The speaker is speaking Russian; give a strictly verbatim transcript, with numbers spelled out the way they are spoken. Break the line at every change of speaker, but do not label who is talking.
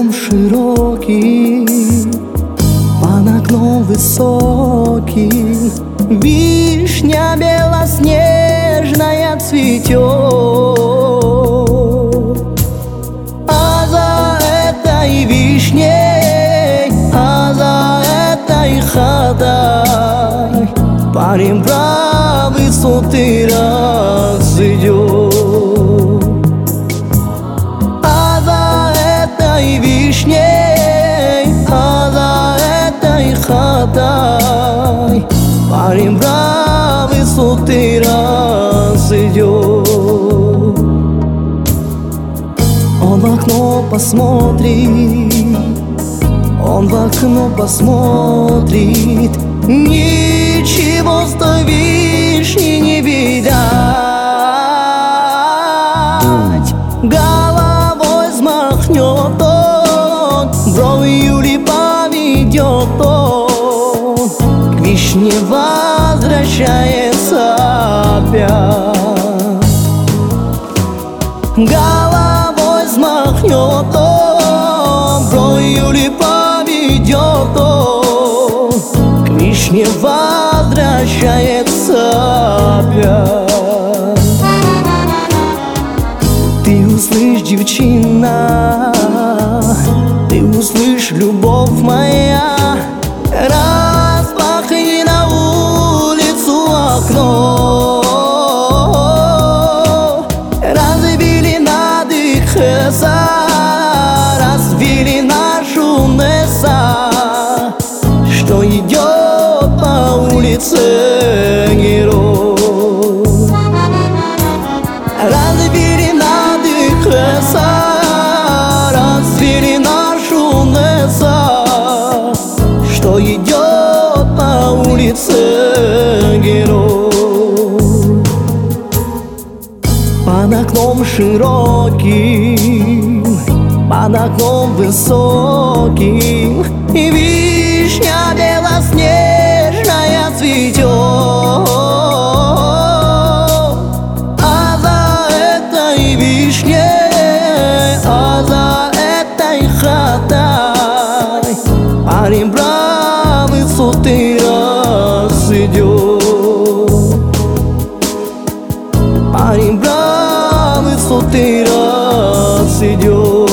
окном широким, под окном высоким вишня белоснежная цветет. А за этой вишней, а за этой хатой парень про высоты разойдет. А за этой вишней, а за этой хатой парень про высоты разойдет. Он в окно посмотрит, он в окно посмотрит, ничего с той вишни не видать. Головой взмахнет он, бровью ли поведет он, к вишне возвращается опять. Головой взмахнет он, бровью ли поведет он, к вишне возвращается опять. Ты услышь, девчина, ты услышь, любовь моя, распахни на улицу окно. Разбили над их леса, развили нашу неса, что идет по улице герой. Разбили над их леса, развили нашу неса, что идет по улице герой. Под окном широким, под окном высоким вишня белоснежная цветет. А за этой вишней, а за этой хатой парень про высоты разойдет. Парень про высоты разойдет.